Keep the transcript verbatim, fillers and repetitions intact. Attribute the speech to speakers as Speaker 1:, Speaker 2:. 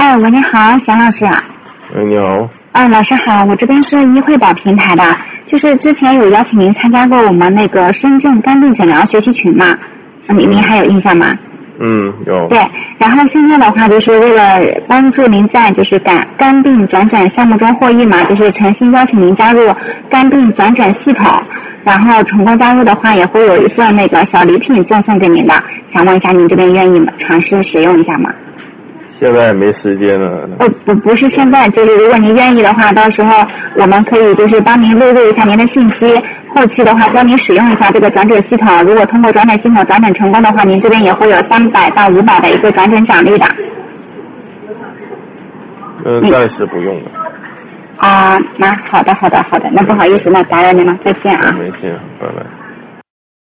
Speaker 1: 哎，喂，你好，祥老师。
Speaker 2: 哎，你好。
Speaker 1: 啊，老师好，我这边是医惠宝平台的，就是之前有邀请您参加过我们那个深圳肝病诊疗学习群嘛，您您还有印象吗？
Speaker 2: 嗯，有。
Speaker 1: 对，然后现在的话就是为了帮助您在就是肝肝病转诊项目中获益嘛，就是诚心邀请您加入肝病转诊系统，然后成功加入的话也会有一份那个小礼品赠送给您的，想问一下您这边愿意尝试使用一下吗？
Speaker 2: 现在没时间了。
Speaker 1: 呃，不，不是现在，就是如果您愿意的话，到时候我们可以就是帮您录入一下您的信息，后期的话教您使用一下这个转诊系统。如果通过转诊系统转诊成功的话，您这边也会有三百到五百的一个转诊奖励的。
Speaker 2: 嗯，暂时不用了。
Speaker 1: 啊，那好的，好的，好的，那不好意思，那打扰您了，再见啊。
Speaker 2: 没事，拜拜。